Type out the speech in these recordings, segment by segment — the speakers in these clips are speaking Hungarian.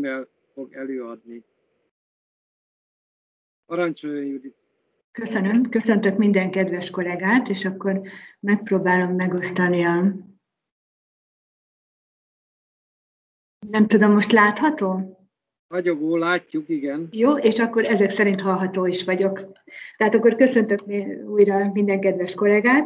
címmel fog előadni. Parancsoljon, Judit! Köszönöm, köszöntök minden kedves kollégát, és akkor megpróbálom megosztani a... Nem tudom, most látható? Ragyogó, látjuk, igen. Jó, és akkor ezek szerint hallható is vagyok. Tehát akkor köszöntök újra minden kedves kollégát.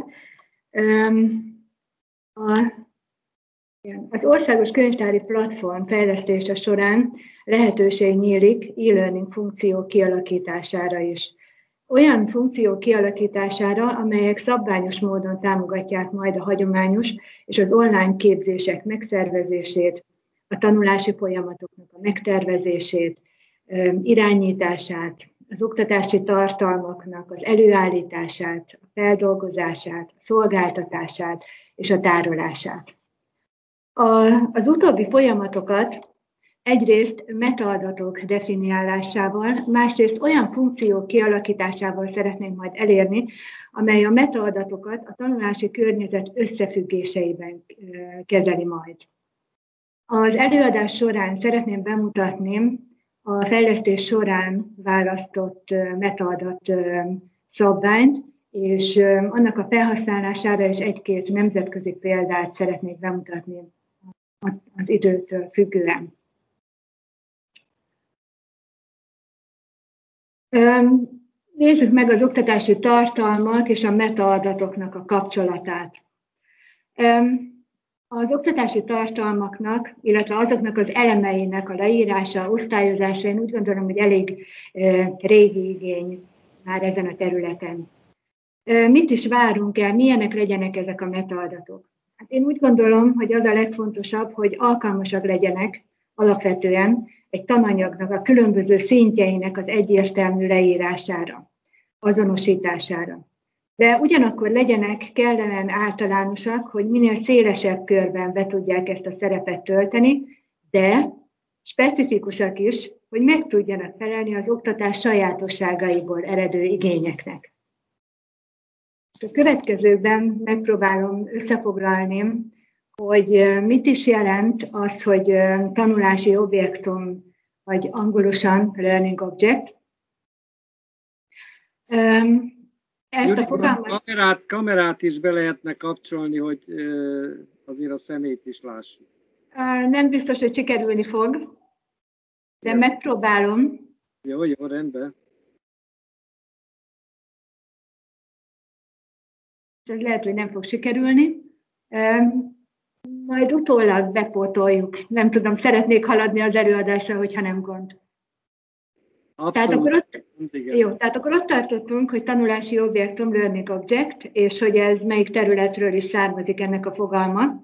Az Országos Könyvtári Platform fejlesztése során lehetőség nyílik e-learning funkció kialakítására is. Olyan funkciók kialakítására, amelyek szabványos módon támogatják majd a hagyományos és az online képzések megszervezését, a tanulási folyamatoknak a megtervezését, irányítását, az oktatási tartalmaknak az előállítását, a feldolgozását, a szolgáltatását és a tárolását. Az utóbbi folyamatokat egyrészt metaadatok definiálásával, másrészt olyan funkciók kialakításával szeretnénk majd elérni, amely a metaadatokat a tanulási környezet összefüggéseiben kezeli majd. Az előadás során szeretném bemutatni a fejlesztés során választott metaadat szabványt, és annak a felhasználására is egy-két nemzetközi példát szeretnék bemutatni az időtől függően. Nézzük meg az oktatási tartalmak és a metaadatoknak a kapcsolatát. Az oktatási tartalmaknak, illetve azoknak az elemeinek a leírása, osztályozása, én úgy gondolom, hogy elég régi igény már ezen a területen. Mit is várunk el, milyenek legyenek ezek a metaadatok? Hát én úgy gondolom, hogy az a legfontosabb, hogy alkalmasak legyenek alapvetően egy tananyagnak a különböző szintjeinek az egyértelmű leírására, azonosítására. De ugyanakkor legyenek kellően általánosak, hogy minél szélesebb körben be tudják ezt a szerepet tölteni, de specifikusak is, hogy meg tudjanak felelni az oktatás sajátosságaiból eredő igényeknek. A következőkben megpróbálom összefoglalni, hogy mit is jelent az, hogy tanulási objektum, vagy angolosan learning object. Ezt a fogalmat... Kamerát is be lehetne kapcsolni, hogy azért a szemét is lássuk. Nem biztos, hogy sikerülni fog, de jó. Megpróbálom. Jó, rendben. Ez lehet, hogy nem fog sikerülni. Majd utólag bepótoljuk. Nem tudom, szeretnék haladni az előadásra, hogyha nem gond. Abszolút. Tehát akkor ott tartottunk, hogy tanulási objektum, learning object, és hogy ez melyik területről is származik ennek a fogalma.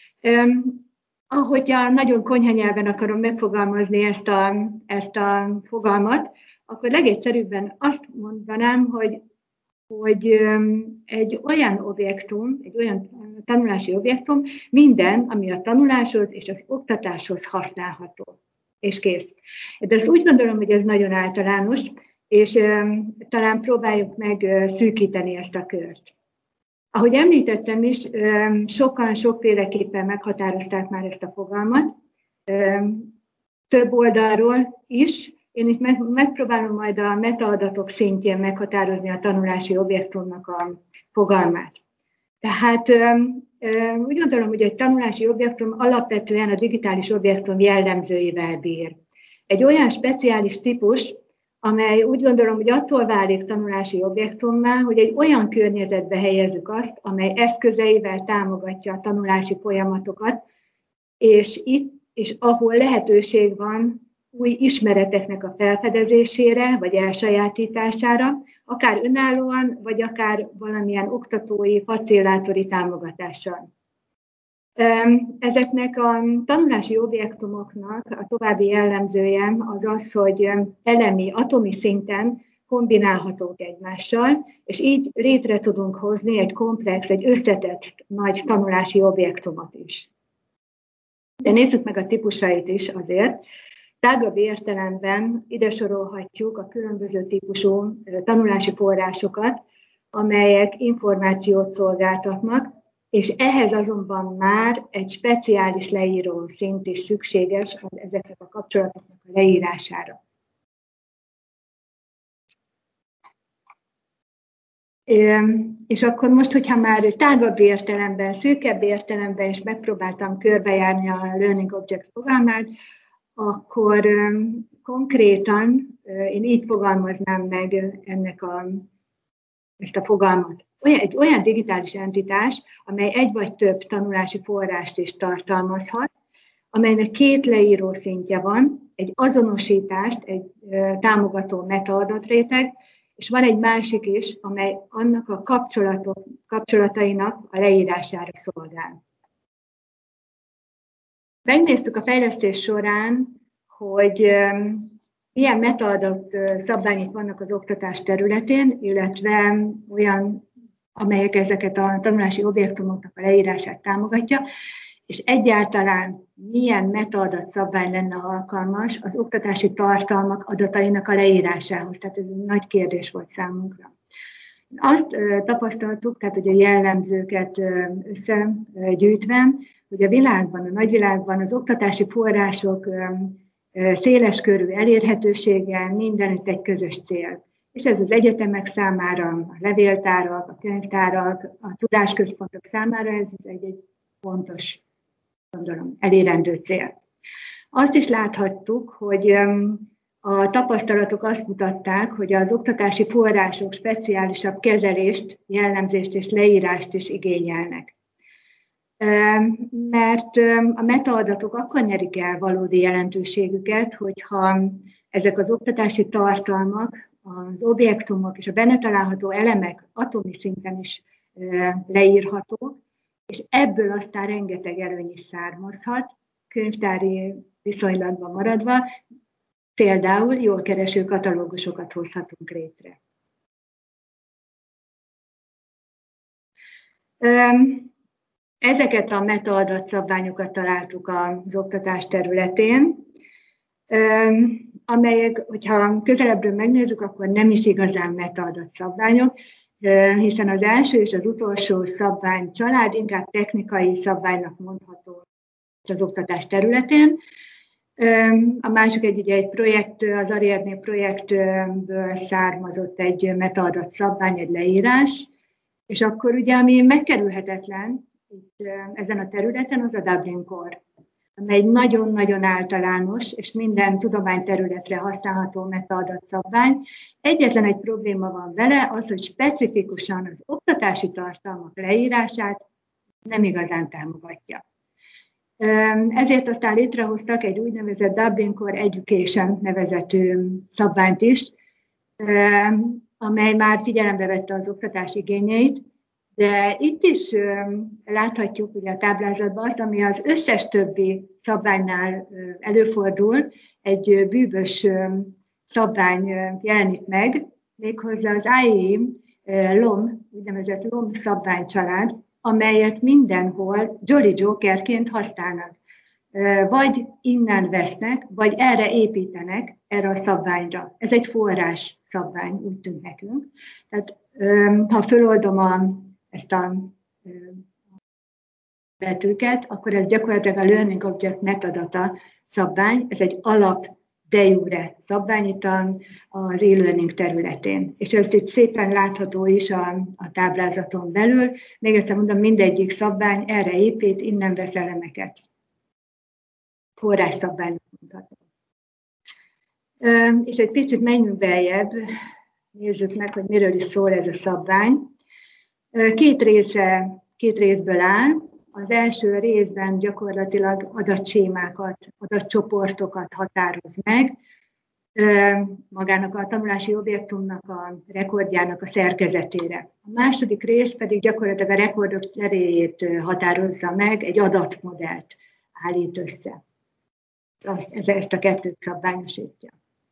Ahogy nagyon konyha nyelven akarom megfogalmazni ezt a fogalmat, akkor legegyszerűbben azt mondanám, hogy egy olyan objektum, egy olyan tanulási objektum minden, ami a tanuláshoz és az oktatáshoz használható. És kész. De ezt úgy gondolom, hogy ez nagyon általános, és talán próbáljuk meg szűkíteni ezt a kört. Ahogy említettem is, sokan sokféleképpen meghatározták már ezt a fogalmat, több oldalról is. Én itt megpróbálom majd a metaadatok szintjén meghatározni a tanulási objektumnak a fogalmát. Tehát úgy gondolom, hogy egy tanulási objektum alapvetően a digitális objektum jellemzőivel bír. Egy olyan speciális típus, amely úgy gondolom, hogy attól válik tanulási objektummá, hogy egy olyan környezetbe helyezzük azt, amely eszközeivel támogatja a tanulási folyamatokat, és itt és ahol lehetőség van új ismereteknek a felfedezésére, vagy elsajátítására, akár önállóan, vagy akár valamilyen oktatói, facillátori támogatással. Ezeknek a tanulási objektumoknak a további jellemzője az az, hogy elemi, atomi szinten kombinálhatók egymással, és így létre tudunk hozni egy komplex, egy összetett nagy tanulási objektumot is. De nézzük meg a típusait is azért. Tágabb értelemben ide sorolhatjuk a különböző típusú tanulási forrásokat, amelyek információt szolgáltatnak, és ehhez azonban már egy speciális leíró szint is szükséges ezeknek a kapcsolatoknak a leírására. És akkor most, hogyha már tágabb értelemben, szűkebb értelemben is megpróbáltam körbejárni a Learning Objects fogalmát, akkor konkrétan én így fogalmaznám meg ezt a fogalmat. Egy olyan digitális entitás, amely egy vagy több tanulási forrást is tartalmazhat, amelynek két leíró szintje van, egy azonosítást, egy támogató metaadatréteg, és van egy másik is, amely annak a kapcsolatainak a leírására szolgál. Megnéztük a fejlesztés során, hogy milyen metaadat szabványok vannak az oktatás területén, illetve olyan, amelyek ezeket a tanulási objektumoknak a leírását támogatja, és egyáltalán milyen metaadat szabvány lenne alkalmas az oktatási tartalmak adatainak a leírásához. Tehát ez egy nagy kérdés volt számunkra. Azt tapasztaltuk, tehát hogy a jellemzőket összegyűjtve, hogy a világban, a nagyvilágban az oktatási források széleskörű elérhetősége mindenütt egy közös cél. És ez az egyetemek számára, a levéltárak, a könyvtárak, a tudásközpontok számára ez egy fontos, gondolom, elérendő cél. Azt is láthattuk, hogy a tapasztalatok azt mutatták, hogy az oktatási források speciálisabb kezelést, jellemzést és leírást is igényelnek. Mert a metaadatok akkor nyerik el valódi jelentőségüket, hogyha ezek az oktatási tartalmak, az objektumok és a benne található elemek atomi szinten is leírhatók, és ebből aztán rengeteg előny is származhat, könyvtári viszonylatban maradva, például jól kereső katalógusokat hozhatunk létre. Ezeket a metaadatszabványokat találtuk az oktatás területén, amelyek, hogyha közelebbről megnézzük, akkor nem is igazán metaadatszabványok, hiszen az első és az utolsó szabvány család inkább technikai szabványnak mondható az oktatás területén. A másik egy projekt, az Ariadne projektből származott egy metaadatszabvány, egy leírás, és akkor ugye, ami megkerülhetetlen itt ezen a területen, az a Dublin Core, amely egy nagyon-nagyon általános és minden tudományterületre használható metaadatszabvány. Egyetlen egy probléma van vele, az, hogy specifikusan az oktatási tartalmak leírását nem igazán támogatja. Ezért aztán létrehoztak egy úgynevezett Dublin Core Education nevezetű szabványt is, amely már figyelembe vette az oktatás igényeit, de itt is láthatjuk ugye a táblázatban azt, ami az összes többi szabványnál előfordul, egy bűvös szabvány jelenik meg, méghozzá az IEEE LOM, úgynevezett LOM szabványcsalád, amelyet mindenhol Jolly Jokerként használnak. Vagy innen vesznek, vagy erre építenek, erre a szabványra. Ez egy forrás szabvány, úgy tűnt nekünk. Tehát ha föloldom ezt a betűket, akkor ez gyakorlatilag a Learning Object metadata szabvány, ez egy alap de jure szabvány itt az e-learning területén. És ez itt szépen látható is a táblázaton belül. Még egyszer mondom, mindegyik szabvány erre épít, innen vesz elemeket. Forrásszabványnak mondhatom. És egy picit menjünk beljebb, nézzük meg, hogy miről is szól ez a szabvány. Két részből áll. Az első részben gyakorlatilag adatsémákat, adatcsoportokat határoz meg, magának a tanulási objektumnak a rekordjának a szerkezetére. A második rész pedig gyakorlatilag a rekordok cseréjét határozza meg, egy adatmodellt állít össze. Ezt a kettőt szabványosítja.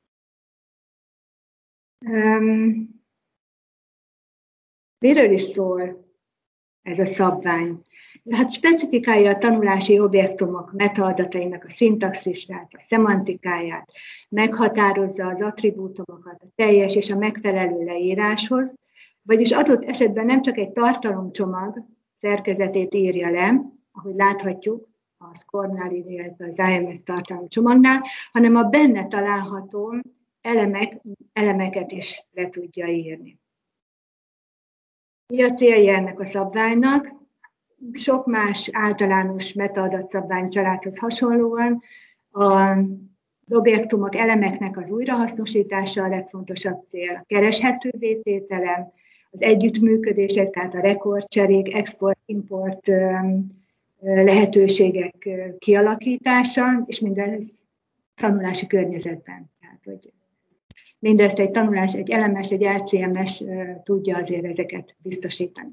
Miről is szól ez a szabvány? Hát specifikálja a tanulási objektumok metaadatainak a szintaxisát, a szemantikáját, meghatározza az attribútumokat a teljes és a megfelelő leíráshoz, vagyis adott esetben nem csak egy tartalomcsomag szerkezetét írja le, ahogy láthatjuk a SCORM-nál, illetve az IMS tartalmi csomagnál, hanem a benne található elemeket is le tudja írni. Mi a célja ennek a szabványnak? Sok más általános metaadatszabvány családhoz hasonlóan az objektumok, elemeknek az újrahasznosítása a legfontosabb cél, a kereshetővé tétele, az együttműködések, tehát a rekordcserék, export-import lehetőségek kialakítása, és mindez tanulási környezetben. Tehát, hogy mindezt egy tanulás, egy LMS, egy RCMS tudja azért ezeket biztosítani.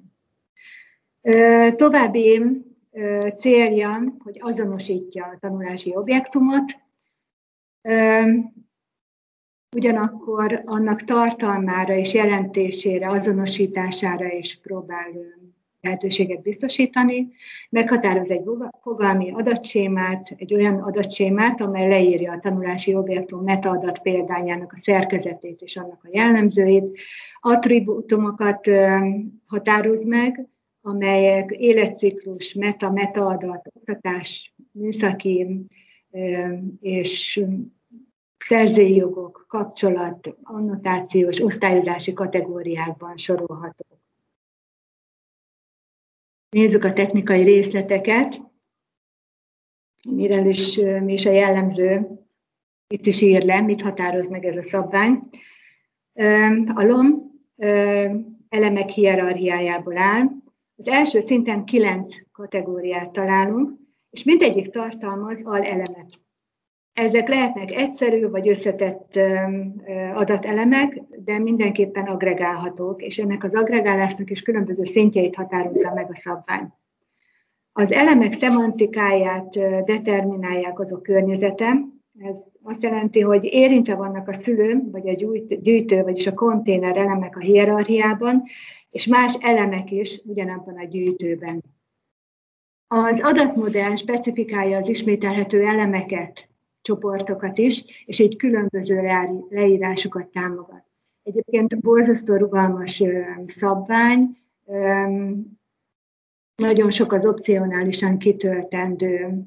További célja, hogy azonosítja a tanulási objektumot, ugyanakkor annak tartalmára és jelentésére, azonosítására is próbál lehetőséget biztosítani, meghatároz egy fogalmi adatsémát, egy olyan adatsémát, amely leírja a tanulási objektum metaadat példányának a szerkezetét és annak a jellemzőit, attribútumokat határoz meg, amelyek életciklus, metaadat, oktatás, műszaki és szerzői jogok, kapcsolat, annotációs, osztályozási kategóriákban sorolhatók. Nézzük a technikai részleteket. Mi is a jellemző, itt is ír le, mit határoz meg ez a szabvány. A LOM elemek hierarchiájából áll. Az első szinten 9 kategóriát találunk, és mindegyik tartalmaz alelemet. Ezek lehetnek egyszerű vagy összetett adatelemek, de mindenképpen aggregálhatók, és ennek az aggregálásnak is különböző szintjeit határozza meg a szabvány. Az elemek szemantikáját determinálják azok környezete. Ez azt jelenti, hogy érintve vannak a szülő, vagy a gyűjtő, vagyis a konténer elemek a hierarchiában, és más elemek is ugyanabban a gyűjtőben. Az adatmodell specifikálja az ismételhető elemeket, csoportokat is, és egy különböző leírásokat támogat. Egyébként borzasztó rugalmas szabvány, nagyon sok az opcionálisan kitöltendő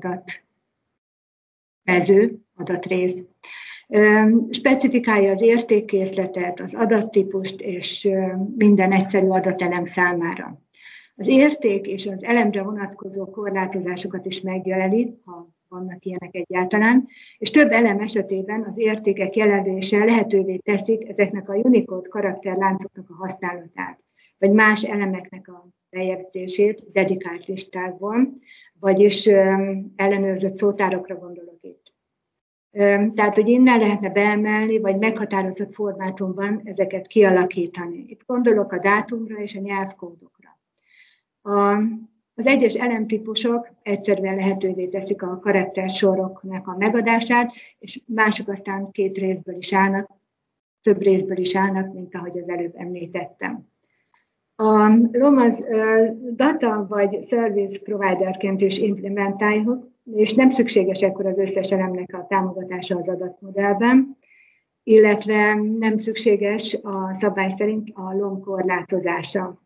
adatmező, adatrész. Specifikálja az értékkészletet, az adattípust és minden egyszerű adatelem számára. Az érték és az elemre vonatkozó korlátozásokat is megjelöli, ha vannak ilyenek egyáltalán, és több elem esetében az értékek jelölése lehetővé teszik ezeknek a Unicode karakterláncoknak a használatát, vagy más elemeknek a bejegyzését dedikált listákból, vagyis ellenőrzött szótárokra gondolok itt. Tehát, hogy innen lehetne beemelni, vagy meghatározott formátumban ezeket kialakítani. Itt gondolok a dátumra és a nyelvkódokra. Az egyes elemtípusok egyszerűen lehetővé teszik a karaktersoroknak a megadását, és mások aztán két részből is állnak, több részből is állnak, mint ahogy az előbb említettem. A LOM az data vagy service providerként is implementáljuk, és nem szükséges ekkor az összes elemnek a támogatása az adatmodellben, illetve nem szükséges a szabály szerint a LOM korlátozása.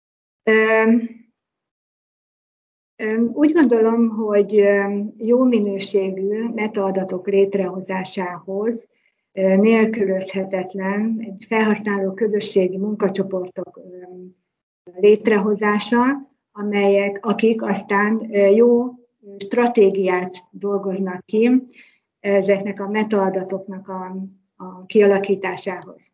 Úgy gondolom, hogy jó minőségű metaadatok létrehozásához nélkülözhetetlen egy felhasználó közösségi munkacsoportok létrehozása, akik aztán jó stratégiát dolgoznak ki ezeknek a metaadatoknak a kialakításához.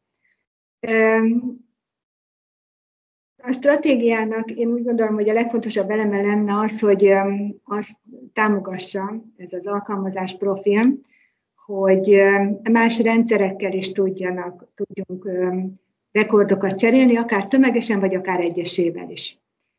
A stratégiának én úgy gondolom, hogy a legfontosabb eleme lenne az, hogy azt támogassa ez az alkalmazás profil, hogy más rendszerekkel is tudjunk rekordokat cserélni, akár tömegesen, vagy akár egyesével is.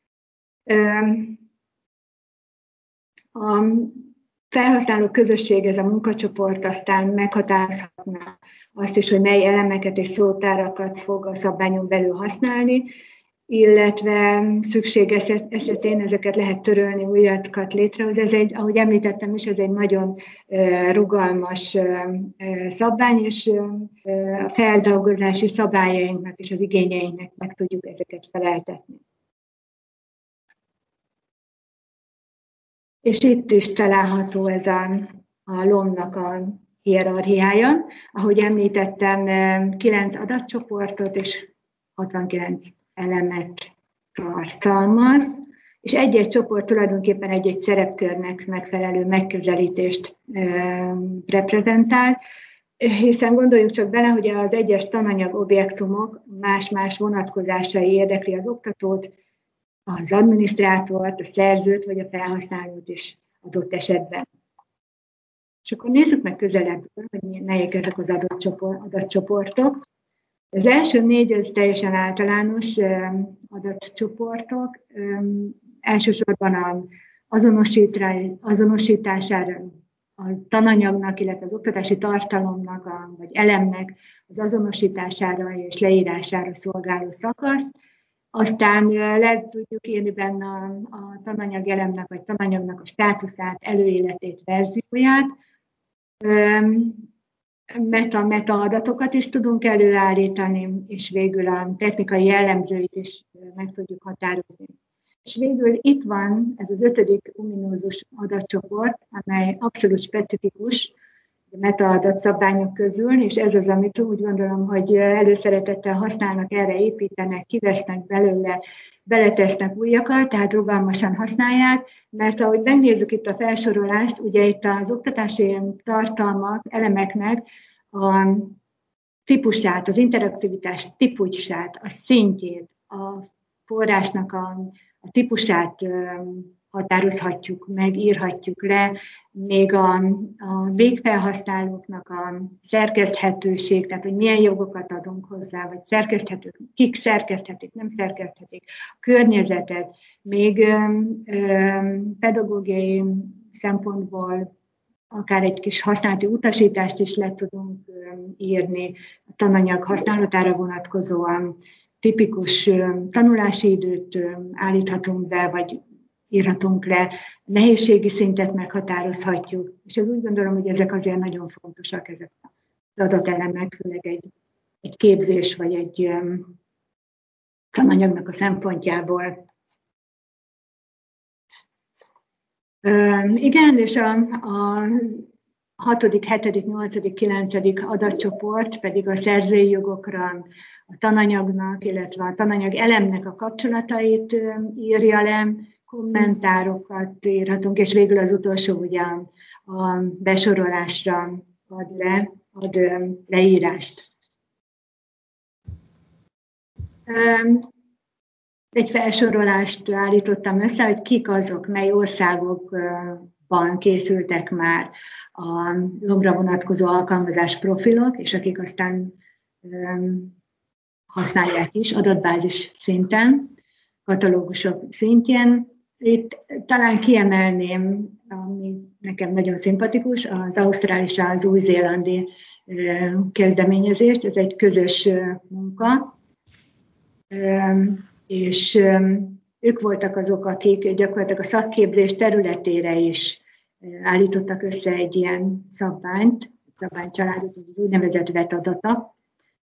A felhasználó közösség, ez a munkacsoport aztán meghatározhatná azt is, hogy mely elemeket és szótárakat fog a szabványon belül használni, illetve szükség esetén ezeket lehet törölni, újatokat létrehoz. Ez ahogy említettem is, ez egy nagyon rugalmas szabvány, és a feldolgozási szabályainknak és az igényeinknek meg tudjuk ezeket feleltetni. és itt is található ez a LOM-nak a hierarchiája. Ahogy említettem, 9 adatcsoportot és 69 elemet tartalmaz, és egy-egy csoport tulajdonképpen egy-egy szerepkörnek megfelelő megközelítést reprezentál, hiszen gondoljuk csak bele, hogy az egyes tananyag objektumok más-más vonatkozásai érdekli az oktatót, az adminisztrátort, a szerzőt vagy a felhasználót is adott esetben. És akkor nézzük meg közelebbről, hogy melyek ezek az adatcsoportok. Az első 4 az teljesen általános adatcsoportok, elsősorban az azonosítására, a tananyagnak, illetve az oktatási tartalomnak, vagy elemnek az azonosítására és leírására szolgáló szakasz. Aztán le tudjuk írni benne a tananyag elemnek, vagy tananyagnak a státuszát, előéletét, verzióját. Meta adatokat is tudunk előállítani, és végül a technikai jellemzőit is meg tudjuk határozni. És végül itt van ez az 5. ominózus adatcsoport, amely abszolút specifikus a metaadatszabványok közül, és ez az, amit úgy gondolom, hogy előszeretettel használnak, erre építenek, kivesznek belőle, beletesznek újakat, tehát rugalmasan használják, mert ahogy megnézzük itt a felsorolást, ugye itt az oktatási tartalmak, elemeknek a típusát, az interaktivitás típusát, a szintjét, a forrásnak a típusát határozhatjuk meg, írhatjuk le, még a végfelhasználóknak a szerkeszthetőség, tehát hogy milyen jogokat adunk hozzá, vagy szerkeszthetők, kik szerkeszthetik, nem szerkeszthetik, a környezetet, még pedagógiai szempontból akár egy kis használati utasítást is le tudunk írni a tananyag használatára vonatkozóan, tipikus tanulási időt állíthatunk be, vagy írhatunk le, nehézségi szintet meghatározhatjuk, és ez úgy gondolom, hogy ezek azért nagyon fontosak, ezek az adatelemek, főleg egy képzés, vagy egy tananyagnak a szempontjából. Igen, és a 6., 7., 8., 9. adatcsoport pedig a szerzői jogokra, a tananyagnak, illetve a tananyag elemnek a kapcsolatait írja le, kommentárokat írhatunk, és végül az utolsó ugye a besorolásra ad leírást. Egy felsorolást állítottam össze, hogy kik azok, mely országokban készültek már a LOM-ra vonatkozó alkalmazás profilok, és akik aztán használják is adatbázis szinten, katalógusok szintjén. Itt talán kiemelném, ami nekem nagyon szimpatikus, az ausztrál és az új-zélandi kezdeményezést. Ez egy közös munka, és ők voltak azok, akik gyakorlatilag a szakképzés területére is állítottak össze egy ilyen szabványcsaládot, ez az úgynevezett VET-adata.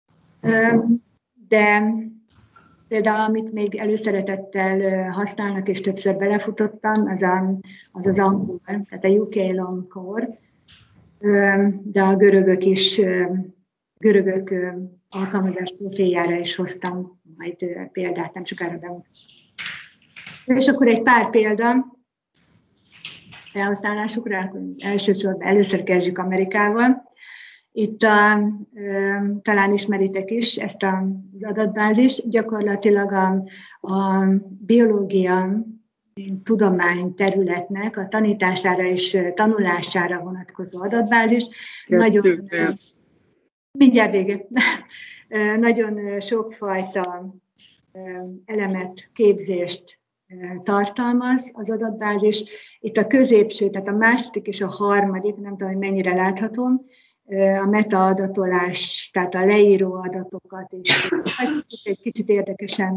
De például, amit még előszeretettel használnak, és többször belefutottam, az angol, tehát a UK LOM Core, de a görögök alkalmazás profiljára is hoztam majd példát, nem sokára bemutatom. És akkor egy pár példa felhasználásukra, először kezdjük Amerikával. Itt talán ismeritek is ezt az adatbázist, gyakorlatilag a biológia tudomány területnek a tanítására és tanulására vonatkozó adatbázis. Mindjárt vége. Nagyon sokfajta elemet, képzést tartalmaz az adatbázis. Itt a középső, tehát a második és a harmadik, nem tudom, hogy mennyire láthatom, a metaadatolás, tehát a leíró adatokat is egy kicsit érdekesen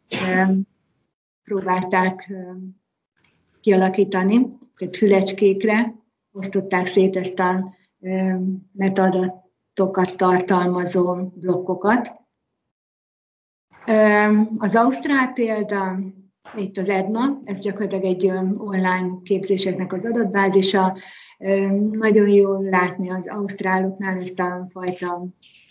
próbálták kialakítani, tehát fülecskékre osztották szét ezt a metaadatokat tartalmazó blokkokat. Az ausztrál példa, itt az EDNA, ez gyakorlatilag egy online képzéseknek az adatbázisa. Nagyon jól látni az ausztráloknál ezt a fajta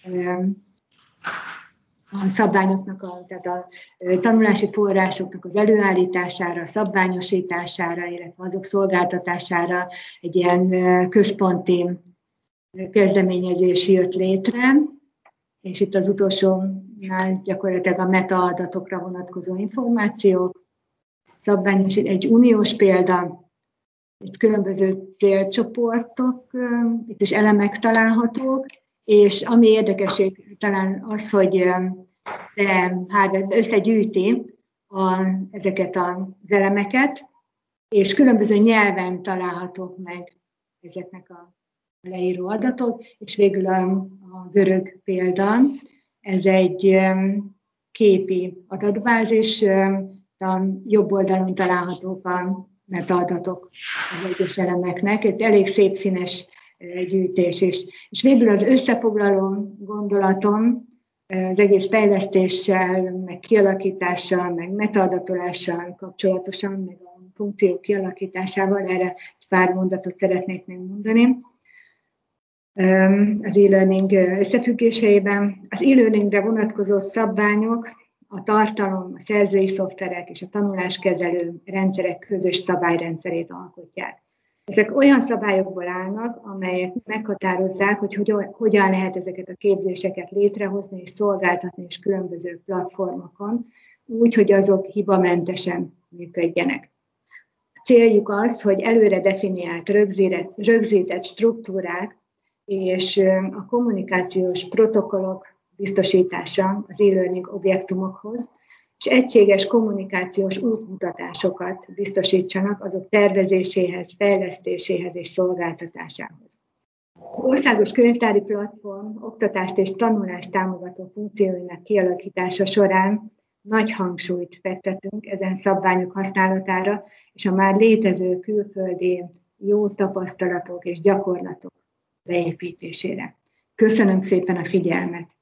a szabványoknak, tehát a tanulási forrásoknak az előállítására, szabványosítására, illetve azok szolgáltatására egy ilyen központi kezdeményezés jött létre, és itt az utolsónál gyakorlatilag a metaadatokra vonatkozó információk, egy uniós példa, itt különböző célcsoportok, itt is elemek találhatók, és ami érdekesség talán az, hogy Harvard összegyűjti ezeket az elemeket, és különböző nyelven találhatók meg ezeknek a leíró adatok, és végül a görög példa, ez egy képi adatbázis, a jobb oldalon találhatók a metaadatok az egyes elemeknek. Ez elég szép színes gyűjtés is. És végül az összefoglaló gondolatom az egész fejlesztéssel, meg kialakítással, meg metaadatolással kapcsolatosan, meg a funkciók kialakításával, erre pár mondatot szeretnék még mondani. Az e-learning összefüggéseiben. Az e-learningre vonatkozó szabványok a tartalom, a szerzői szoftverek és a tanuláskezelő rendszerek közös szabályrendszerét alkotják. Ezek olyan szabályokból állnak, amelyek meghatározzák, hogy hogyan lehet ezeket a képzéseket létrehozni és szolgáltatni és különböző platformokon, úgy, hogy azok hibamentesen működjenek. A céljuk az, hogy előre definiált, rögzített struktúrák és a kommunikációs protokollok biztosítása az e-learning objektumokhoz, és egységes kommunikációs útmutatásokat biztosítsanak azok tervezéséhez, fejlesztéséhez és szolgáltatásához. Az Országos Könyvtári Platform oktatást és tanulást támogató funkcióinak kialakítása során nagy hangsúlyt fektetünk ezen szabványok használatára, és a már létező külföldi jó tapasztalatok és gyakorlatok beépítésére. Köszönöm szépen a figyelmet!